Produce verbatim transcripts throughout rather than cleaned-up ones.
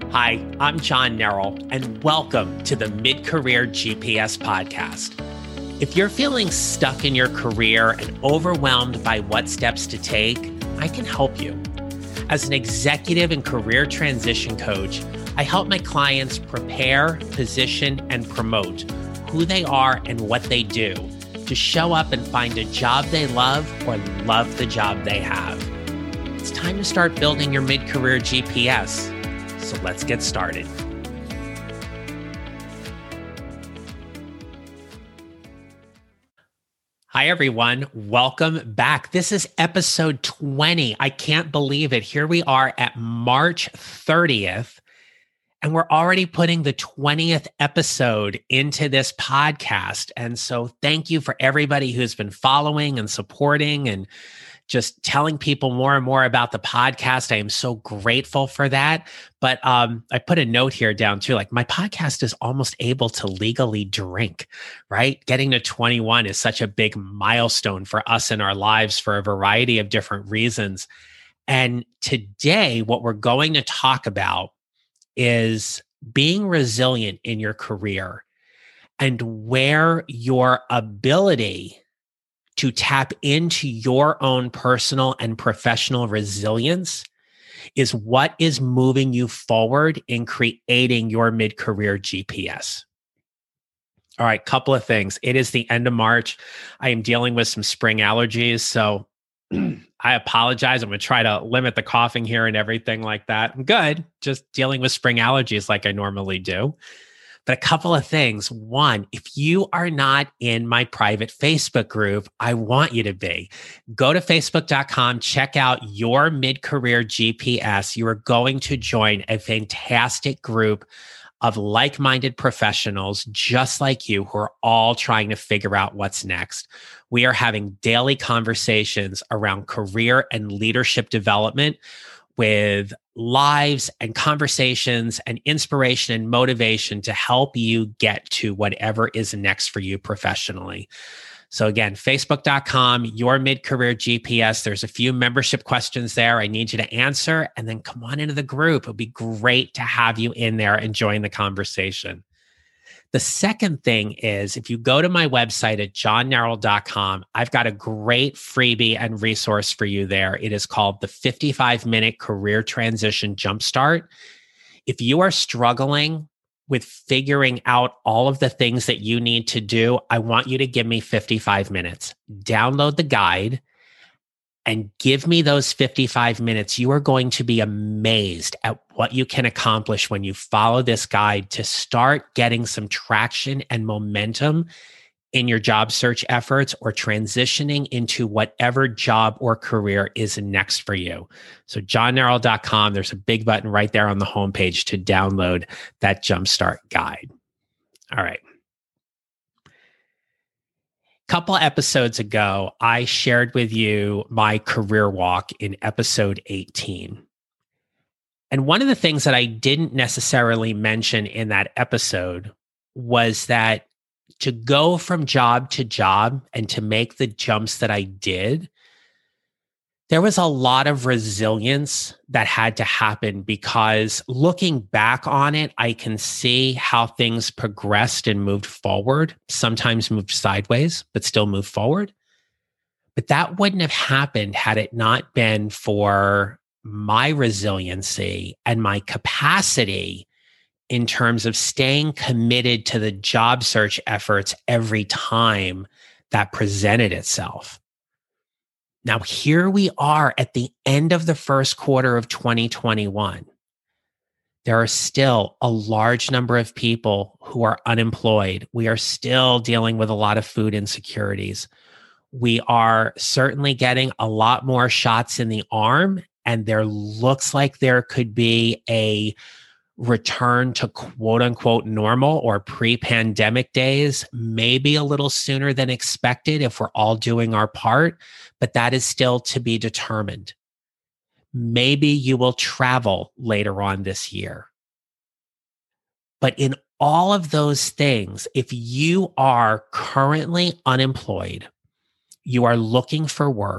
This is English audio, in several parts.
Hi, I'm John Neral, and welcome to the Mid-Career G P S podcast. If you're feeling stuck in your career and overwhelmed by what steps to take, I can help you. As an executive and career transition coach, I help my clients prepare, position, and promote who they are and what they do to show up and find a job they love or love the job they have. It's time to start building your mid-career G P S. So let's get started. Hi, everyone. Welcome back. This is episode twenty. I can't believe it. Here we are at March thirtieth, and we're already putting the twentieth episode into this podcast. And so thank you for everybody who's been following and supporting and just telling people more and more about the podcast. I am so grateful for that. But um, I put a note here down too, like my podcast is almost able to legally drink, right? Getting to twenty-one is such a big milestone for us in our lives for a variety of different reasons. And today, what we're going to talk about is being resilient in your career and where your ability to tap into your own personal and professional resilience is what is moving you forward in creating your mid-career G P S. All right, couple of things. It is the end of March. I am dealing with some spring allergies, so I apologize. I'm going to try to limit the coughing here and everything like that. I'm good, just dealing with spring allergies like I normally do. But a couple of things. One, if you are not in my private Facebook group, I want you to be. Go to facebook dot com, check out your mid-career G P S. You are going to join a fantastic group of like-minded professionals just like you who are all trying to figure out what's next. We are having daily conversations around career and leadership development with lives and conversations and inspiration and motivation to help you get to whatever is next for you professionally. So again, facebook dot com, your mid-career G P S. There's a few membership questions there I need you to answer, and then come on into the group. It'll be great to have you in there and join the conversation. The second thing is, if you go to my website at john neral dot com, I've got a great freebie and resource for you there. It is called the fifty-five minute Career Transition Jumpstart. If you are struggling with figuring out all of the things that you need to do, I want you to give me fifty-five minutes. Download the guide and give me those fifty-five minutes. You are going to be amazed at what you can accomplish when you follow this guide to start getting some traction and momentum in your job search efforts or transitioning into whatever job or career is next for you. So john neral dot com, there's a big button right there on the homepage to download that Jumpstart guide. All right. Couple episodes ago, I shared with you my career walk in episode eighteen. And one of the things that I didn't necessarily mention in that episode was that to go from job to job and to make the jumps that I did, there was a lot of resilience that had to happen, because looking back on it, I can see how things progressed and moved forward, sometimes moved sideways, but still moved forward. But that wouldn't have happened had it not been for my resiliency and my capacity in terms of staying committed to the job search efforts every time that presented itself. Now, here we are at the end of the first quarter of twenty twenty-one. There are still a large number of people who are unemployed. We are still dealing with a lot of food insecurities. We are certainly getting a lot more shots in the arm, and there looks like there could be a return to quote unquote normal or pre-pandemic days, maybe a little sooner than expected if we're all doing our part, but that is still to be determined. Maybe you will travel later on this year. But in all of those things, if you are currently unemployed, you are looking for work,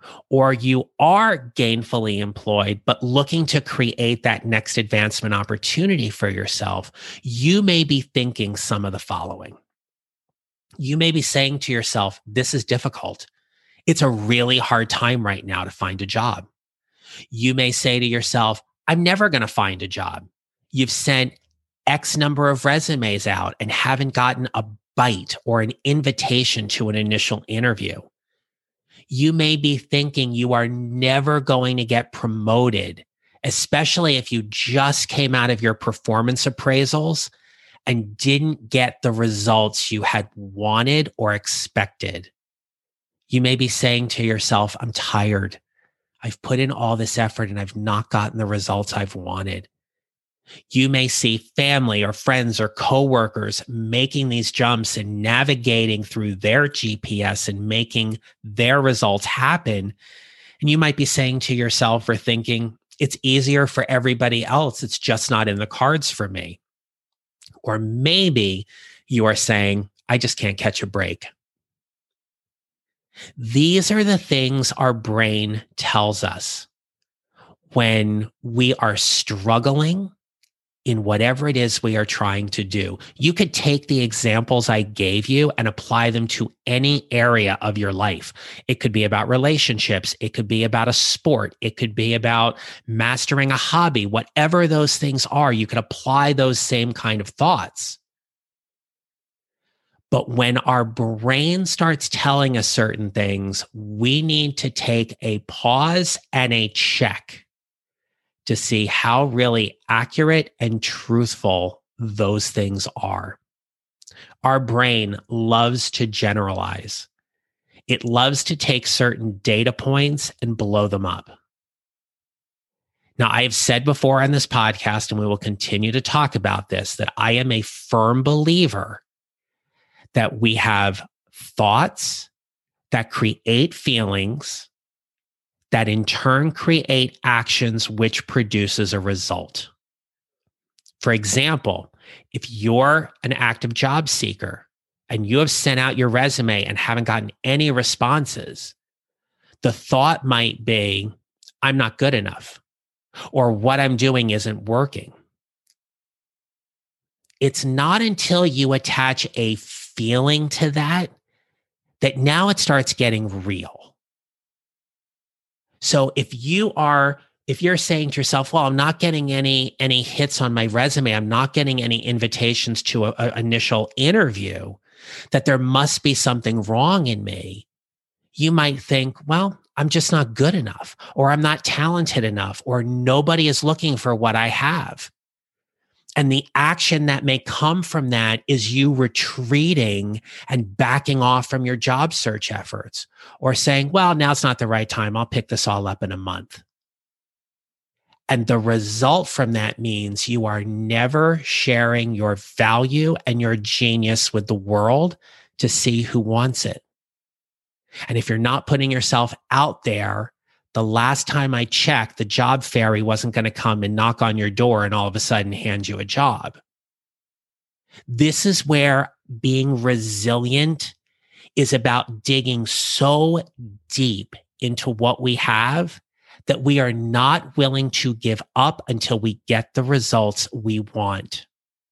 or you are gainfully employed, but looking to create that next advancement opportunity for yourself, you may be thinking some of the following. You may be saying to yourself, this is difficult. It's a really hard time right now to find a job. You may say to yourself, I'm never going to find a job. You've sent X number of resumes out and haven't gotten a bite or an invitation to an initial interview. You may be thinking you are never going to get promoted, especially if you just came out of your performance appraisals and didn't get the results you had wanted or expected. You may be saying to yourself, I'm tired. I've put in all this effort and I've not gotten the results I've wanted. You may see family or friends or coworkers making these jumps and navigating through their G P S and making their results happen. And you might be saying to yourself or thinking, it's easier for everybody else. It's just not in the cards for me. Or maybe you are saying, I just can't catch a break. These are the things our brain tells us when we are struggling in whatever it is we are trying to do. You could take the examples I gave you and apply them to any area of your life. It could be about relationships. It could be about a sport. It could be about mastering a hobby. Whatever those things are, you could apply those same kind of thoughts. But when our brain starts telling us certain things, we need to take a pause and a check to see how really accurate and truthful those things are. Our brain loves to generalize. It loves to take certain data points and blow them up. Now, I have said before on this podcast, and we will continue to talk about this, that I am a firm believer that we have thoughts that create feelings that in turn create actions which produces a result. For example, if you're an active job seeker and you have sent out your resume and haven't gotten any responses, the thought might be, I'm not good enough, or what I'm doing isn't working. It's not until you attach a feeling to that that now it starts getting real. So if you are, if you're saying to yourself, well, I'm not getting any, any hits on my resume, I'm not getting any invitations to an initial interview, that there must be something wrong in me, you might think, well, I'm just not good enough, or I'm not talented enough, or nobody is looking for what I have. And the action that may come from that is you retreating and backing off from your job search efforts, or saying, well, now's not the right time. I'll pick this all up in a month. And the result from that means you are never sharing your value and your genius with the world to see who wants it. And if you're not putting yourself out there, the last time I checked, the job fairy wasn't going to come and knock on your door and all of a sudden hand you a job. This is where being resilient is about digging so deep into what we have that we are not willing to give up until we get the results we want.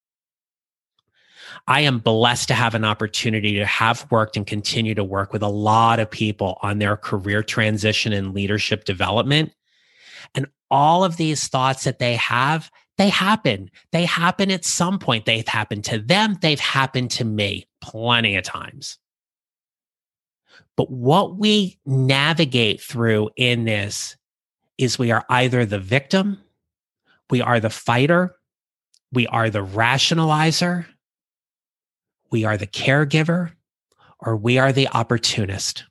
I am blessed to have an opportunity to have worked and continue to work with a lot of people on their career transition and leadership development. And all of these thoughts that they have, they happen. They happen at some point. They've happened to them. They've happened to me plenty of times. But what we navigate through in this is we are either the victim, we are the fighter, we are the rationalizer, we are the caregiver, or we are the opportunist.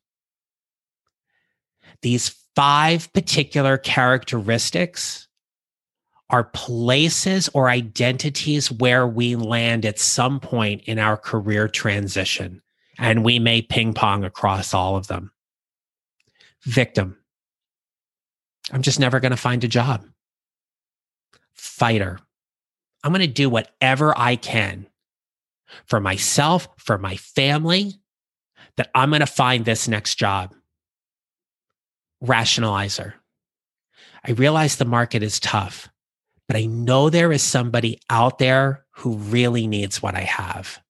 These five particular characteristics are places or identities where we land at some point in our career transition, and we may ping pong across all of them. Victim. I'm just never going to find a job. Fighter. I'm going to do whatever I can for myself, for my family, that I'm going to find this next job. rationalizer. I realize the market is tough, but I know there is somebody out there who really needs what I have.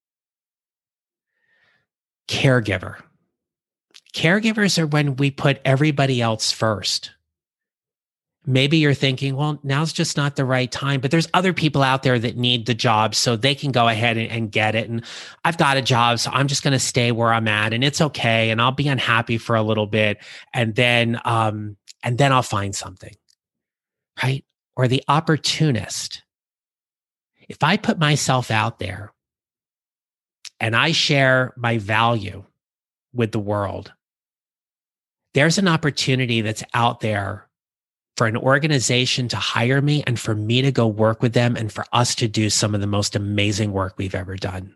Caregiver. Caregivers are when we put everybody else first. Maybe you're thinking, well, now's just not the right time, but there's other people out there that need the job so they can go ahead and, and get it. And I've got a job, so I'm just going to stay where I'm at and it's okay. And I'll be unhappy for a little bit. And then, um, and then I'll find something, right? Or the opportunist. If I put myself out there and I share my value with the world, there's an opportunity that's out there for an organization to hire me and for me to go work with them and for us to do some of the most amazing work we've ever done.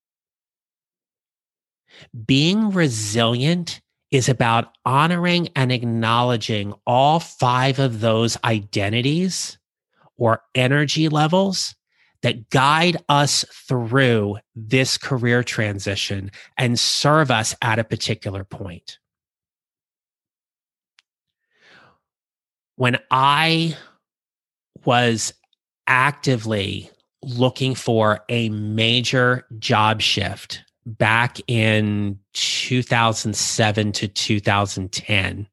Being resilient is about honoring and acknowledging all five of those identities or energy levels that guide us through this career transition and serve us at a particular point. When I was actively looking for a major job shift back in two thousand seven to two thousand ten,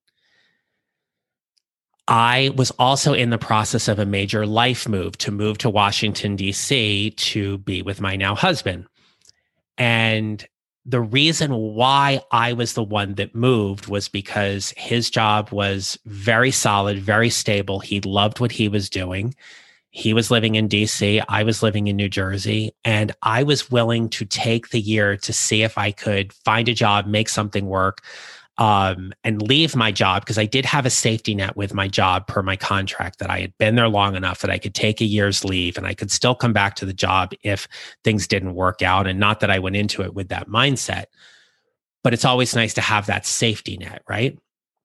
I was also in the process of a major life move to move to Washington, D C to be with my now husband. And the reason why I was the one that moved was because his job was very solid, very stable. He loved what he was doing. He was living in D C. I was living in New Jersey. And I was willing to take the year to see if I could find a job, make something work, um, and leave my job, because I did have a safety net with my job per my contract, that I had been there long enough that I could take a year's leave and I could still come back to the job if things didn't work out. And not that I went into it with that mindset, but it's always nice to have that safety net, right?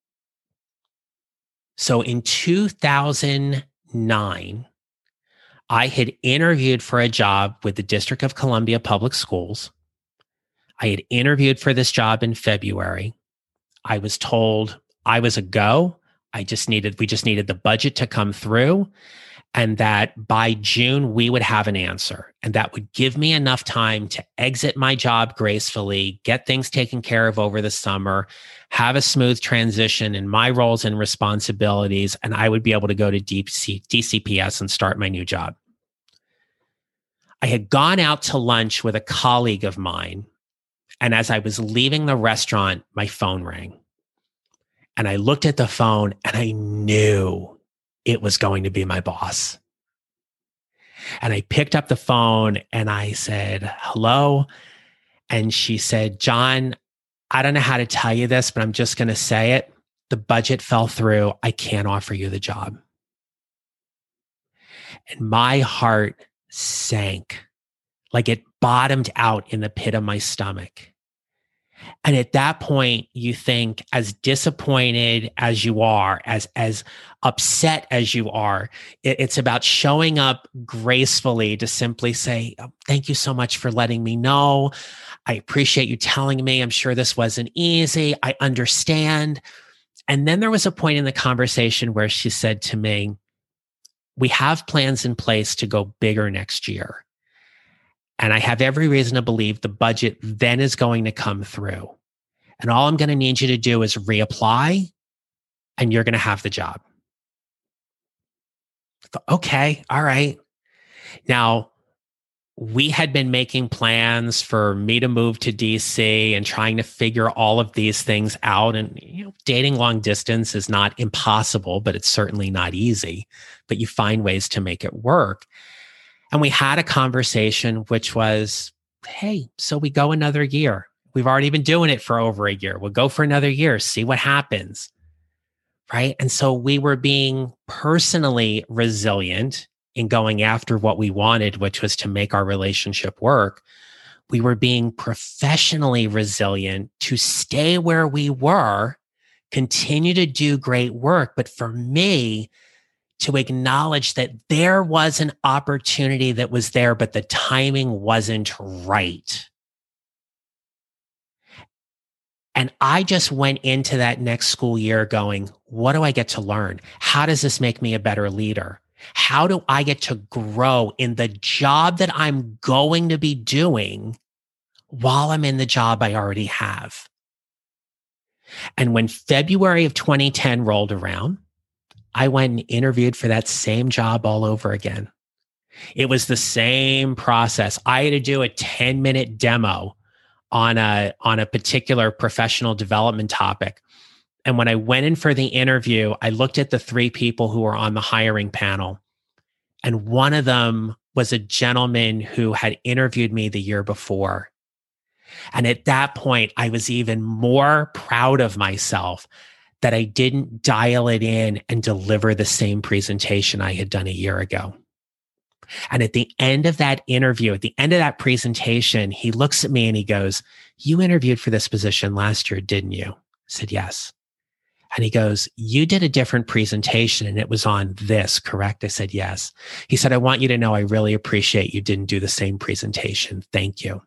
So in two thousand nine, I had interviewed for a job with the District of Columbia Public Schools. I had interviewed for this job in February. I was told I was a go. I just needed, we just needed the budget to come through, and that by June we would have an answer, and that would give me enough time to exit my job gracefully, get things taken care of over the summer, have a smooth transition in my roles and responsibilities, and I would be able to go to D C, D C P S and start my new job. I had gone out to lunch with a colleague of mine, and as I was leaving the restaurant, my phone rang. And I looked at the phone and I knew it was going to be my boss. And I picked up the phone and I said, hello. And she said, John, I don't know how to tell you this, but I'm just going to say it. The budget fell through. I can't offer you the job. And my heart sank, like it bottomed out in the pit of my stomach. And at that point, you think, as disappointed as you are, as, as upset as you are, it, it's about showing up gracefully to simply say, oh, thank you so much for letting me know. I appreciate you telling me. I'm sure this wasn't easy. I understand. And then there was a point in the conversation where she said to me, we have plans in place to go bigger next year. And I have every reason to believe the budget then is going to come through. And all I'm going to need you to do is reapply, and you're going to have the job. I thought, okay, all right. Now, we had been making plans for me to move to D C and trying to figure all of these things out. And, you know, dating long distance is not impossible, but it's certainly not easy. But you find ways to make it work. And we had a conversation, which was, hey, so we go another year. We've already been doing it for over a year. We'll go for another year, see what happens, right? And so we were being personally resilient in going after what we wanted, which was to make our relationship work. We were being professionally resilient to stay where we were, continue to do great work. But for me, to acknowledge that there was an opportunity that was there, but the timing wasn't right. And I just went into that next school year going, what do I get to learn? How does this make me a better leader? How do I get to grow in the job that I'm going to be doing while I'm in the job I already have? And when February of twenty ten rolled around, I went and interviewed for that same job all over again. It was the same process. I had to do a ten minute demo on a, on a particular professional development topic. And when I went in for the interview, I looked at the three people who were on the hiring panel. And one of them was a gentleman who had interviewed me the year before. And at that point, I was even more proud of myself that I didn't dial it in and deliver the same presentation I had done a year ago. And at the end of that interview, at the end of that presentation, he looks at me and he goes, "You interviewed for this position last year, didn't you?" I said, "Yes." And he goes, "You did a different presentation and it was on this, correct?" I said, "Yes." He said, "I want you to know I really appreciate you didn't do the same presentation. Thank you."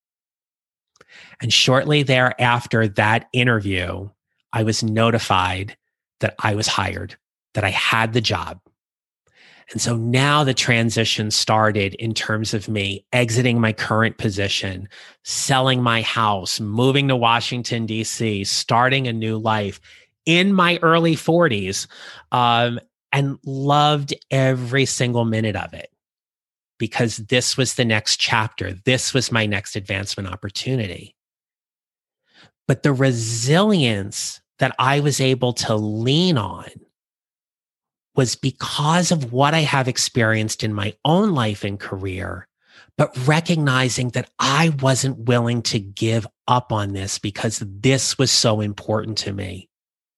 And shortly thereafter that interview, I was notified that I was hired, that I had the job. And so now the transition started in terms of me exiting my current position, selling my house, moving to Washington, D C, starting a new life in my early forties, um, and loved every single minute of it because this was the next chapter. This was my next advancement opportunity. But the resilience that I was able to lean on was because of what I have experienced in my own life and career, but recognizing that I wasn't willing to give up on this because this was so important to me.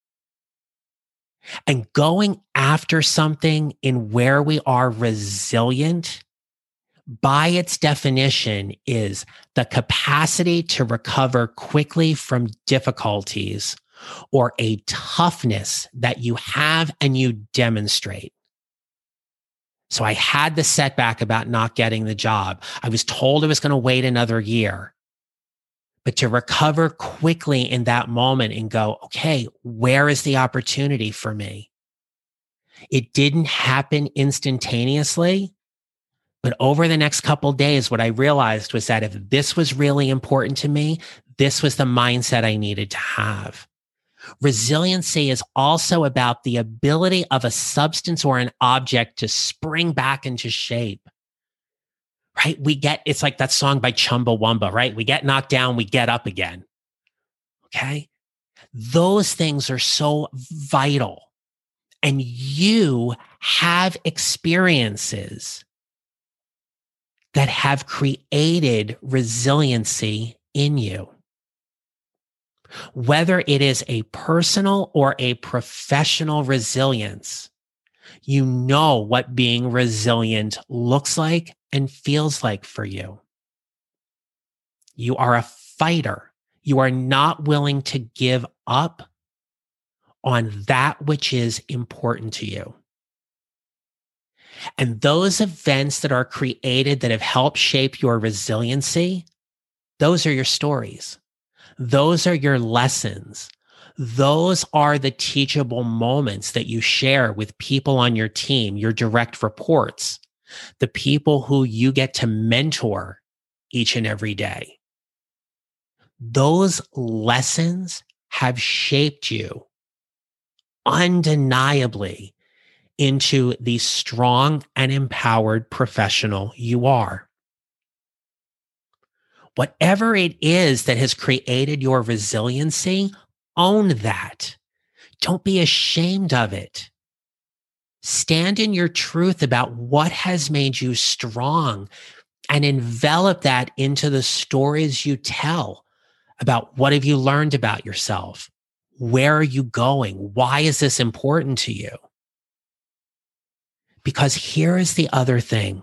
And going after something in where we are resilient, by its definition, is the capacity to recover quickly from difficulties or a toughness that you have and you demonstrate. So I had the setback about not getting the job. I was told I was going to wait another year. But to recover quickly in that moment and go, okay, where is the opportunity for me? It didn't happen instantaneously. But over the next couple of days, what I realized was that if this was really important to me, this was the mindset I needed to have. Resiliency is also about the ability of a substance or an object to spring back into shape, right? We get, it's like that song by Chumbawamba, right? We get knocked down, we get up again. Okay. Those things are so vital. And you have experiences that have created resiliency in you. Whether it is a personal or a professional resilience, you know what being resilient looks like and feels like for you. You are a fighter. You are not willing to give up on that which is important to you. And those events that are created that have helped shape your resiliency, those are your stories. Those are your lessons. Those are the teachable moments that you share with people on your team, your direct reports, the people who you get to mentor each and every day. Those lessons have shaped you undeniably into the strong and empowered professional you are. Whatever it is that has created your resiliency, own that. Don't be ashamed of it. Stand in your truth about what has made you strong and envelop that into the stories you tell about what have you learned about yourself? Where are you going? Why is this important to you? Because here is the other thing.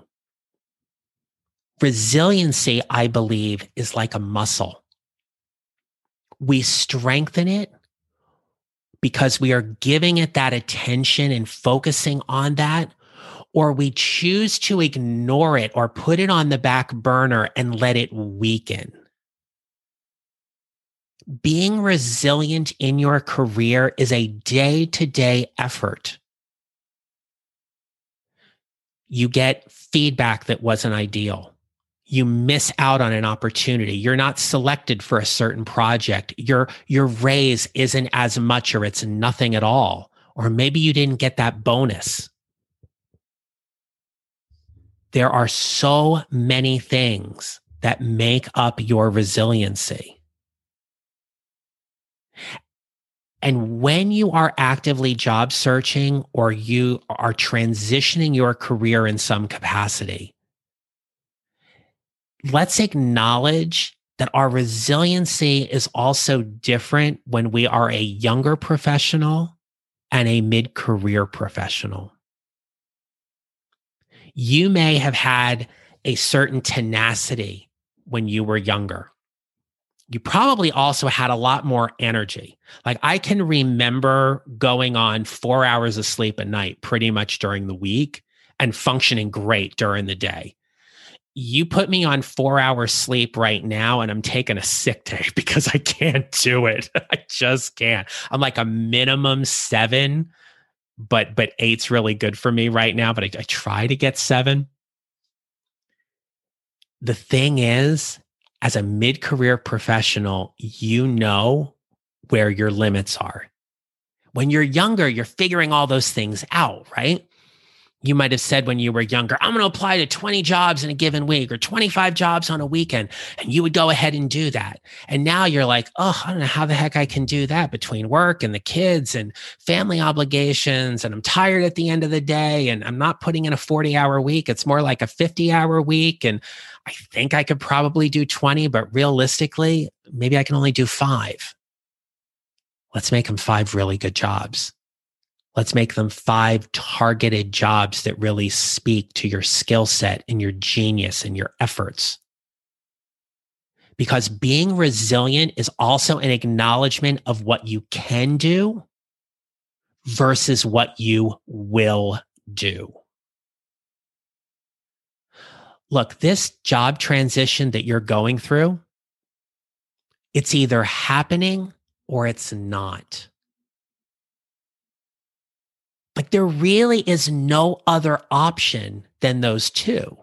Resiliency, I believe, is like a muscle. We strengthen it because we are giving it that attention and focusing on that, or we choose to ignore it or put it on the back burner and let it weaken. Being resilient in your career is a day-to-day effort. You get feedback that wasn't ideal. You miss out on an opportunity. You're not selected for a certain project. Your, your raise isn't as much or it's nothing at all. Or maybe you didn't get that bonus. There are so many things that make up your resiliency. And when you are actively job searching or you are transitioning your career in some capacity, let's acknowledge that our resiliency is also different when we are a younger professional and a mid-career professional. You may have had a certain tenacity when you were younger. You probably also had a lot more energy. Like I can remember going on four hours of sleep a night pretty much during the week and functioning great during the day. You put me on four hours sleep right now and I'm taking a sick day because I can't do it. I just can't. I'm like a minimum seven, but but eight's really good for me right now, but I, I try to get seven. The thing is, as a mid-career professional, you know where your limits are. When you're younger, you're figuring all those things out, right? You might have said when you were younger, I'm going to apply to twenty jobs in a given week or twenty-five jobs on a weekend. And you would go ahead and do that. And now you're like, oh, I don't know how the heck I can do that between work and the kids and family obligations. And I'm tired at the end of the day. And I'm not putting in a forty hour week. It's more like a fifty hour week. And I think I could probably do twenty, but realistically, maybe I can only do five. Let's make them five really good jobs. Let's make them five targeted jobs that really speak to your skill set and your genius and your efforts. Because being resilient is also an acknowledgement of what you can do versus what you will do. Look, this job transition that you're going through, it's either happening or it's not. Like there really is no other option than those two.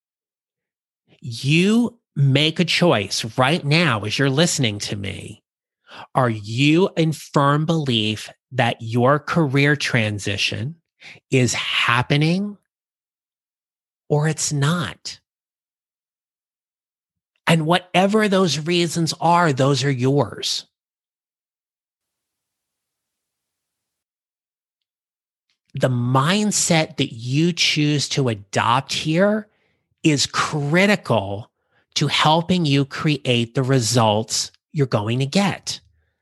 You make a choice right now as you're listening to me. Are you in firm belief that your career transition is happening or it's not? And whatever those reasons are, those are yours. The mindset that you choose to adopt here is critical to helping you create the results you're going to get.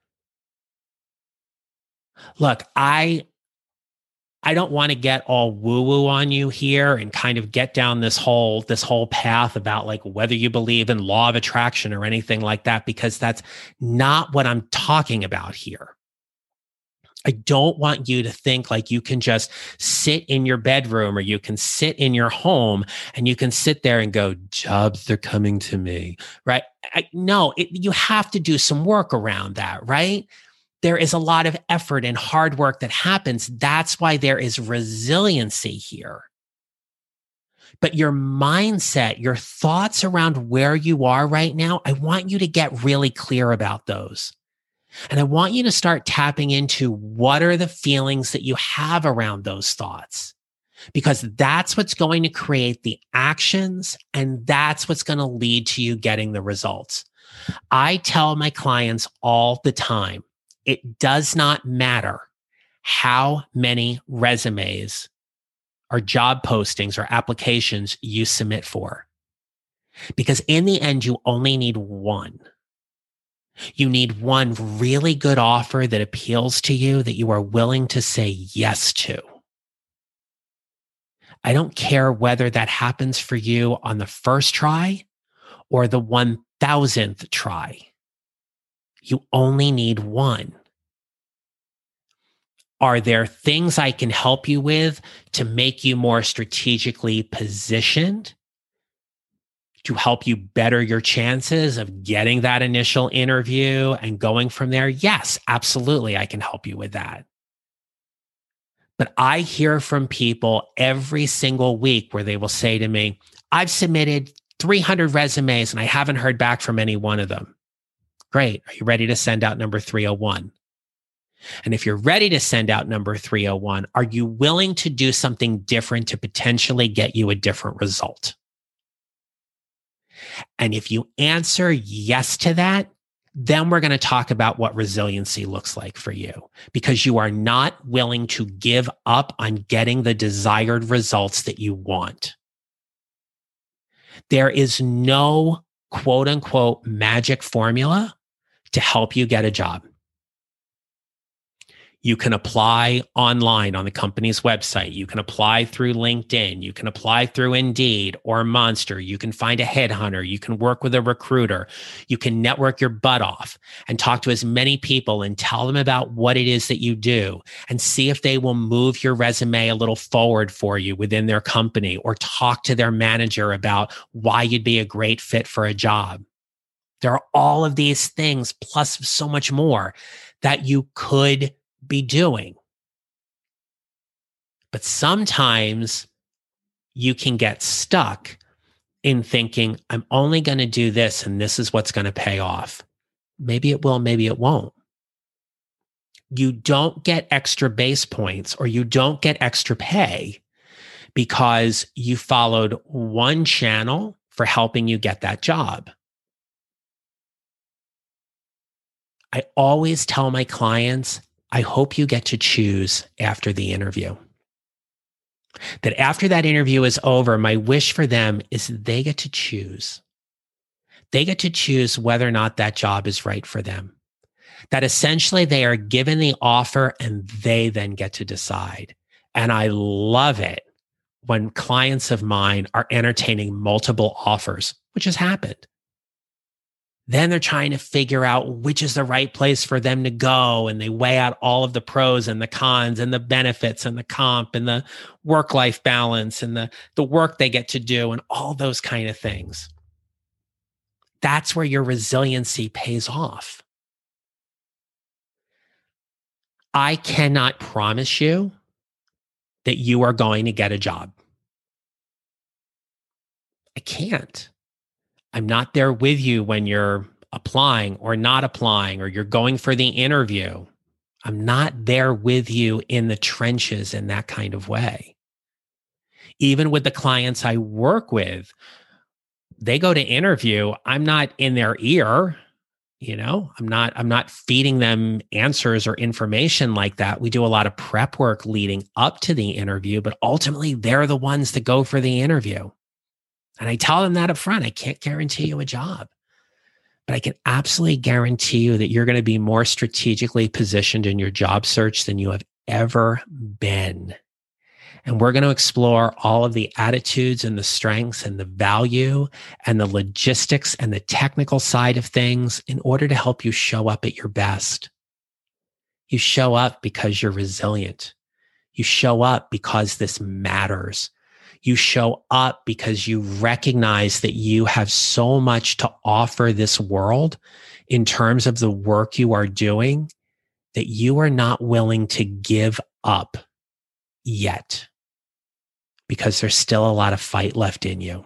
Look, I, I don't want to get all woo-woo on you here and kind of get down this whole, this whole path about like whether you believe in law of attraction or anything like that, because that's not what I'm talking about here. I don't want you to think like you can just sit in your bedroom or you can sit in your home and you can sit there and go, jobs are coming to me, right? I, no, it, you have to do some work around that, right? There is a lot of effort and hard work that happens. That's why there is resiliency here. But your mindset, your thoughts around where you are right now, I want you to get really clear about those. And I want you to start tapping into what are the feelings that you have around those thoughts, because that's what's going to create the actions and that's what's going to lead to you getting the results. I tell my clients all the time, it does not matter how many resumes or job postings or applications you submit for, because in the end, you only need one. You need one really good offer that appeals to you, that you are willing to say yes to. I don't care whether that happens for you on the first try or the one thousandth try. You only need one. Are there things I can help you with to make you more strategically positioned? to help you better your chances of getting that initial interview and going from there? Yes, absolutely. I can help you with that. But I hear from people every single week where they will say to me, I've submitted three hundred resumes and I haven't heard back from any one of them. Great. Are you ready to send out number three oh one? And if you're ready to send out number three oh one, are you willing to do something different to potentially get you a different result? And if you answer yes to that, then we're going to talk about what resiliency looks like for you, because you are not willing to give up on getting the desired results that you want. There is no quote unquote magic formula to help you get a job. You can apply online on the company's website. You can apply through LinkedIn. You can apply through Indeed or Monster. You can find a headhunter. You can work with a recruiter. You can network your butt off and talk to as many people and tell them about what it is that you do and see if they will move your resume a little forward for you within their company, or talk to their manager about why you'd be a great fit for a job. There are all of these things, plus so much more, that you could be doing. But sometimes you can get stuck in thinking, I'm only going to do this and this is what's going to pay off. Maybe it will, maybe it won't. You don't get extra base points or you don't get extra pay because you followed one channel for helping you get that job. I always tell my clients, I hope you get to choose after the interview. That after that interview is over, my wish for them is they get to choose. They get to choose whether or not that job is right for them. That essentially they are given the offer and they then get to decide. And I love it when clients of mine are entertaining multiple offers, which has happened. Then they're trying to figure out which is the right place for them to go. And they weigh out all of the pros and the cons and the benefits and the comp and the work-life balance and the, the work they get to do and all those kind of things. That's where your resiliency pays off. I cannot promise you that you are going to get a job. I can't. I'm not there with you when you're applying or not applying, or you're going for the interview. I'm not there with you in the trenches in that kind of way. Even with the clients I work with, they go to interview. I'm not in their ear. You know, I'm not, I'm not feeding them answers or information like that. We do a lot of prep work leading up to the interview, but ultimately they're the ones that go for the interview. And I tell them that up front. I can't guarantee you a job, but I can absolutely guarantee you that you're going to be more strategically positioned in your job search than you have ever been. And we're going to explore all of the attitudes and the strengths and the value and the logistics and the technical side of things in order to help you show up at your best. You show up because you're resilient. You show up because this matters. You show up because you recognize that you have so much to offer this world in terms of the work you are doing that you are not willing to give up yet, because there's still a lot of fight left in you.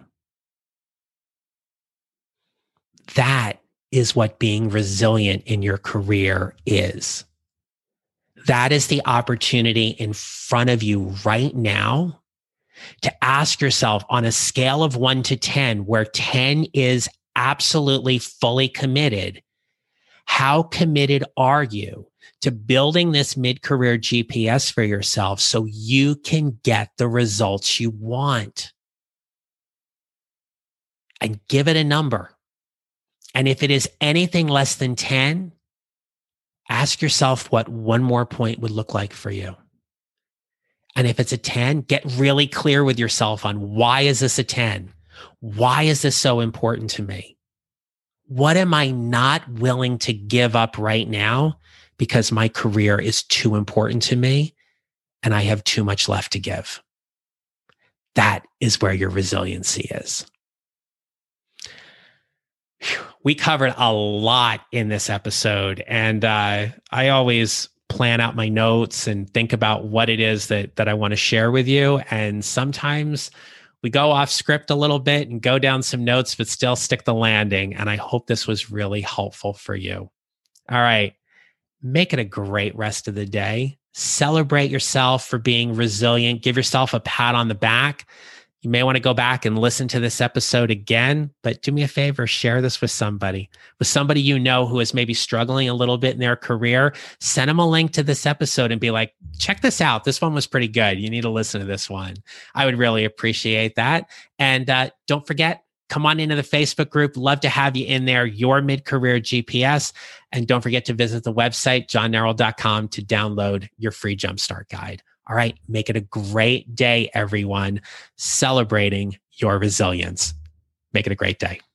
That is what being resilient in your career is. That is the opportunity in front of you right now to ask yourself, on a scale of one to ten, where ten is absolutely fully committed, how committed are you to building this mid-career G P S for yourself so you can get the results you want? And give it a number. And if it is anything less than ten, ask yourself what one more point would look like for you. And if it's a ten, get really clear with yourself on, why is this a ten? Why is this so important to me? What am I not willing to give up right now because my career is too important to me and I have too much left to give? That is where your resiliency is. We covered a lot in this episode, and uh, I always plan out my notes and think about what it is that that I want to share with you. And sometimes we go off script a little bit and go down some notes, but still stick the landing. And I hope this was really helpful for you. All right. Make it a great rest of the day. Celebrate yourself for being resilient. Give yourself a pat on the back. You may want to go back and listen to this episode again, but do me a favor, share this with somebody, with somebody you know who is maybe struggling a little bit in their career. Send them a link to this episode and be like, check this out. This one was pretty good. You need to listen to this one. I would really appreciate that. And uh, don't forget, come on into the Facebook group. Love to have you in there, Your Mid-Career G P S. And don't forget to visit the website, john narroll dot com, to download your free Jumpstart Guide. All right, make it a great day, everyone, celebrating your resilience. Make it a great day.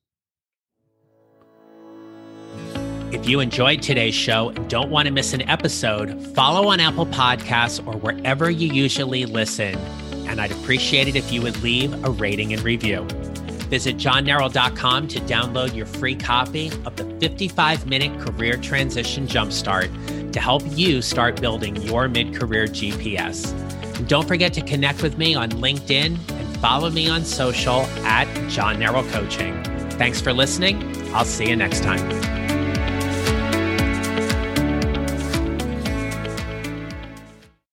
If you enjoyed today's show and don't want to miss an episode, follow on Apple Podcasts or wherever you usually listen. And I'd appreciate it if you would leave a rating and review. Visit john narroll dot com to download your free copy of the fifty-five minute Career Transition Jumpstart to help you start building your mid-career G P S. And don't forget to connect with me on LinkedIn and follow me on social at John Narroll Coaching. Thanks for listening. I'll see you next time.